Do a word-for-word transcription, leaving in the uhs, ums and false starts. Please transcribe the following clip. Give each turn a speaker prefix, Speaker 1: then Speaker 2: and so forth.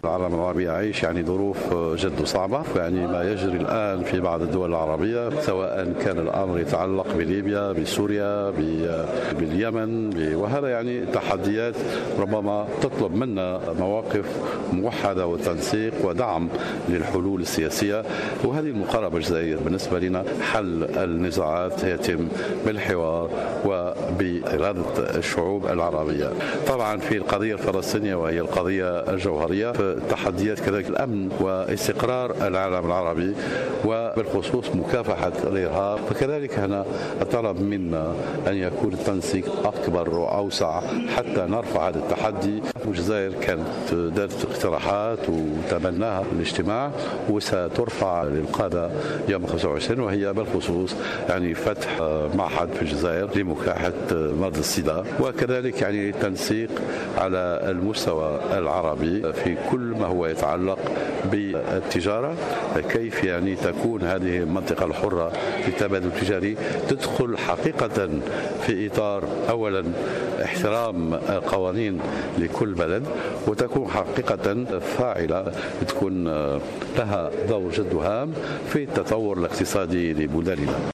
Speaker 1: العالم العربي يعيش يعني ظروف جد صعبة، يعني ما يجري الآن في بعض الدول العربية سواء كان الأمر يتعلق بليبيا بسوريا باليمن، وهذا يعني تحديات ربما تطلب منا مواقف موحدة وتنسيق ودعم للحلول السياسية. وهذه المقاربة الجزائرية بالنسبة لنا حل النزاعات يتم بالحوار وبإرادة الشعوب العربية. طبعا في القضية الفلسطينية وهي القضية الجوهرية، تحديات كذلك الأمن واستقرار العالم العربي وبالخصوص مكافحة الإرهاب، فكذلك هنا طلب منا أن يكون التنسيق أكبر وأوسع حتى نرفع هذا التحدي. الجزائر كانت دارت اقتراحات وتبناها الاجتماع وسترفع للقادة يوم خمسة وعشرين، وهي بالخصوص يعني فتح معهد في الجزائر لمكافحة مرض السيدا، وكذلك يعني تنسيق على المستوى العربي في كل ما هو يتعلق بالتجارة، كيف يعني تكون هذه المنطقة الحرة للتبادل التجاري تدخل حقيقة في إطار أولا احترام القوانين لكل بلد، وتكون حقيقة فاعلة، تكون لها دور جد هام في التطور الاقتصادي لبلداننا.